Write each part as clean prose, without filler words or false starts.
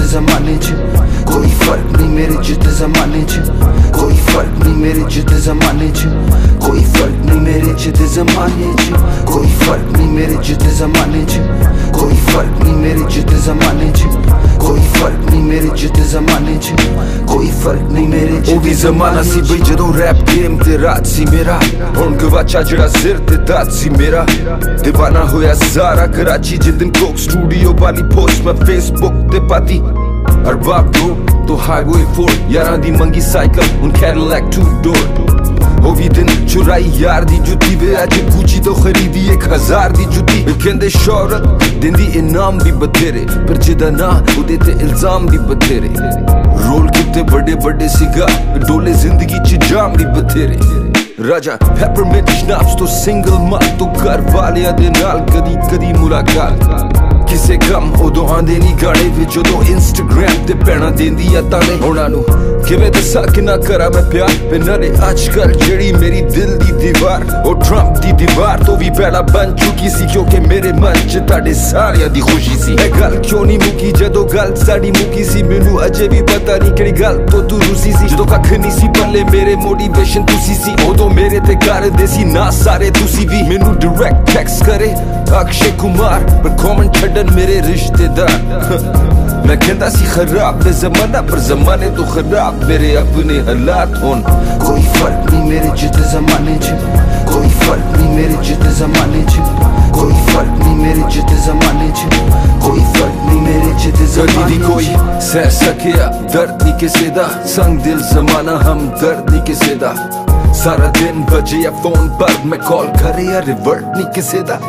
जमाने च, कोई फर्क नहीं मेरे जिद जमाने च, कोई फर्क नहीं मेरे जिद जमाने च, कोई फर्क नहीं मेरे जिद जमाने च, कोई फर्क नहीं मेरे जिद जमाने च, कोई फर्क नहीं मेरे जिद जमाने च, कोई फर्क नहीं मेरे जिद जमाने च, कोई फर्क नहीं मेरे जिद। ਉਹ ਵੀ ਜ਼ਮਾਨਾ ਸੀ ਬਈ ਜਦੋਂ ਰੈਪ ਗੇਮ ਤੇ ਰਾਜ ਸੀ ਮੇਰਾ, ਹੁਣ ਗਵਾਚਾ ਜਿਹੜਾ ਸਿਰ ਤੇ ਤਾਜ ਸੀ ਮੇਰਾ। دیਵਾਨਾ ਹੋਇਆ ਸਾਰਾ ਕਰਾਚੀ ਜਿੱਦਨ ਕੋਕ ਸਟੂਡੀਓ ਵਾਲੀ ਪੋਸਟ ਮੈਂ ਫੇਸਬੁੱਕ ਤੇ ਪਾਤੀ। ਅਰਬਾਬ ਤੋਂ ਹਾਈਵੇ 4 ਯਾਰਾਂ ਦੀ ਮੰਗੀ ਸਾਈਕਲ, ਹੁਣ ਕੈਡਿਲੈਕ 2 door। ਉਹ ਵੀ ਦਿਨ ਚੁਰਾਈ ਯਾਰ ਦੀ ਜੁੱਤੀ ਵੇ, ਅੱਜ ਗੁੱਚੀ ਤੋਂ ਖਰੀਦੀ 1000 ਦੀ ਜੁੱਤੀ। ਕਹਿੰਦੇ ਸ਼ੌਹਰਤ ਦਿੰਦੀ ਇਨਾਮ ਵੀ ਬਥੇਰੇ, ਪਰ ਜਿਹਦਾ ਨਾ ਉਹਦੇ ਤੇ ਇਲਜ਼ਾਮ ਵੀ ਬਥੇਰੇ। ਰੋਲ ਕਿਤੇ ਵੱਡੇ ਵੱਡੇ ਸਿਗਾਰ, ਡੋਲੇ ਜ਼ਿੰਦਗੀ ਚ ਜਾਮ ਵੀ ਬਥੇਰੇ। ਰਾਜਾ ਪੈਪਰਮਿੰਟ ਸ਼ਨਾਪਸ ਤੋਂ ਸਿੰਗਲ ਮਾਲ ਤੋਂ ਘਰ ਵਾਲਿਆਂ ਦੇ ਨਾਲ ਕਦੀ ਕਦੀ ਮੁਲਾਕਾਤ। ਕਿਸੇ ਕੰਮ ਉਦੋਂ ਆਂਦੇ ਨਹੀਂ ਗਾਣੇ ਵਿੱਚ, ਜਦੋਂ ਇੰਸਟਾਗ੍ਰਾਮ ਤੇ ਪੈਣਾ ਦਿੰਦੀ ਆ ਤਾਣੇ। ਉਹਨਾਂ ਨੂੰ ਕਿਵੇਂ ਦੱਸਾਂ ਕਿ ਨਾ ਕਰਾਂ ਮੈਂ ਪਿਆਰ, ਤੇ ਨਾਲੇ ਅੱਜ ਕੱਲ ਜਿਹੜੀ ਮੇਰੀ ਦਿਲ ਦੀ ਦੀਵਾਰ, ਉਹ ਟਰੰਪ ਦੀ ਦੀਵਾਰ ਤੋਂ ਵੀ ਪਹਿਲਾਂ ਬਣ ਚੁੱਕੀ ਸੀ, ਕਿਉਂਕਿ ਮੇਰੇ ਮਨ ਚ ਤੁਹਾਡੇ ਸਾਰਿਆਂ ਦੀ ਖੁਸ਼ੀ ਸੀ। ਇਹ ਗੱਲ ਕਿਉਂ ਨਹੀਂ ਮੁੱਕੀ ਜਦੋਂ ਗੱਲ ਸਾਡੀ ਮੁੱਕੀ ਸੀ, ਮੈਨੂੰ ਅਜੇ ਵੀ ਪਤਾ ਨਹੀਂ ਕਿਹੜੀ ਗੱਲ ਤੋਂ ਤੂੰ ਰੁੱਸੀ ਸੀ। ਜਦੋਂ ਕੱਖ ਨਹੀਂ ਸੀ ਪੱਲੇ ਮੇਰੇ ਮੋਟੀਵੇਸ਼ਨ ਤੁਸੀਂ ਸੀ, ਉਦੋਂ ਮੇਰੇ ਤੇ ਕਰਦੇ ਸੀ ਨਾ ਸਾਰੇ ਤੁਸੀਂ ਵੀ। ਮੈਨੂੰ ਡਾਇਰੈਕਟ ਟੈਕਸਟ ਕਰੇ ਅਕਸ਼ੇ ਕੁਮਾਰ, ਪਰ ਕਮੈਂਟ ਛੱਡਣ ਮੇਰੇ ਰਿਸ਼ਤੇਦਾਰ। मैं कहता सी खराब है जमाना, पर जमाने तो खराब मेरे अपने हालात होन। कोई फर्क नहीं मेरे जिद जमाने च, कोई फर्क नहीं मेरे जिद जमाने च, कोई फर्क नहीं मेरे जिद जमाने च, कोई फर्क नहीं मेरे जिद जमाने च। कोई सह सकिया दर्द नहीं किसी दा, संग दिल जमाना हम दर्द नहीं किसी दा। सारा दिन बजे या फोन पर मैं कॉल करे या रिवर्ट नहीं किसी दा।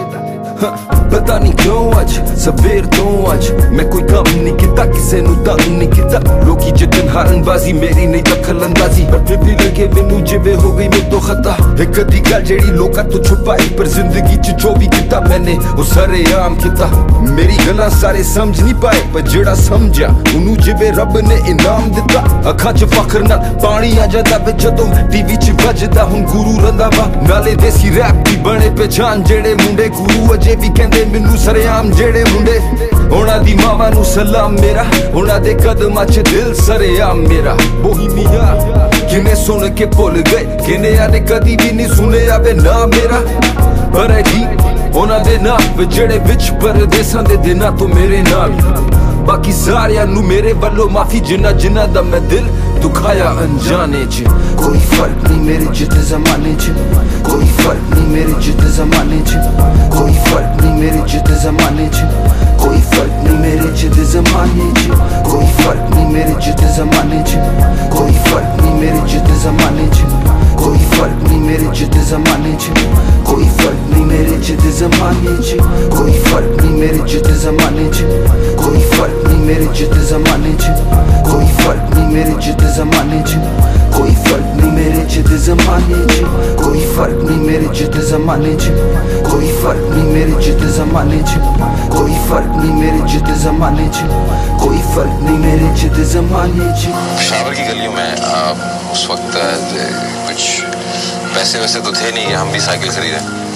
पता नहीं क्यों अज सवेर तो अज मैं कोई कम नहीं किता, किसे नू तंग नहीं किता। लोकी जितन हारनबाजी मेरी नहीं दखल अंदाजी, पर फिर भी लगे मैनू जिवे हो गई मेरे तो खता। एक अद्धी गल जेड़ी लोकां तो छुपाई, पर जिंदगी च जो भी किता मैंने वो सरेआम किता। मेरी गल्लां सारे समझ नहीं पाए, पर जेड़ा समझा उन्नू जिवे रब ने इनाम दिता। अखां च फखर नाल पानी आ जांदा वे जदों टीवी च वजदा हुण गुरू रंधावा। नाले देसी रैप दी बने पहचान जेड़े मुंडे गुरु अजे भी कहंदे मैनू सरेआम जेड़े मुंडे। उन्हां दी मावां नू सलाम मेरा, उन्हां दे कदमां च दिल सरेआम मेरा। बोहीमिया किने सुन के भुल गए, किने आने कदी भी नहीं सुनिया वे ना मेरा। पर ठीक उन्हां दे नाम जेड़े विच परदेसां दे दिनां तो मेरे नाल। बाकी सारियां नू मेरे वल्लों माफी, जिन्ना जिन्ना दा मैं दिल दुखाया अनजाने च। कोई फर्क नहीं मेरे जिद जमाने च, कोई फर्क नहीं मेरे जिद जमाने च, कोई फर्क नहीं मेरे जिद जमाने च, कोई फर्क नहीं मेरे जिद जमाने च, कोई फर्क नहीं मेरे जिद जमाने च, कोई फर्क नहीं मेरे जिद जमाने च, कोई फर्क नहीं मेरे जिद जमाने च, कोई फर्क नहीं मेरे जिद जमाने च, कोई फर्क नहीं मेरे जिद जमाने च, कोई फर्क नहीं मेरे जिद जमाने च, कोई फर्क नहीं मेरे जिद जमाने च, कोई फर्क नहीं मेरे जिद जमाने च, कोई फर्क नहीं मेरे जिद जमाने च, कोई फर्क नहीं मेरे जिद जमाने च, कोई फर्क नहीं मेरे जिद जमाने च, कोई फर्क नहीं मेरे जिद जमाने च। पेशावर की गलियों में उस वक्त कुछ पैसे वैसे तो थे नहीं, हम भी साइकिल खरीदे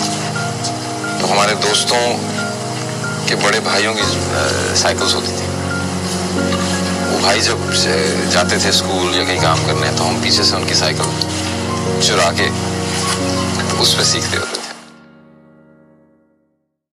तो हमारे दोस्तों के बड़े भाइयों की साइकिल्स होती थी। वो भाई जब जाते थे स्कूल या कहीं काम करने, तो हम पीछे से उनकी साइकिल चुरा के उस पर सीखते होते थे।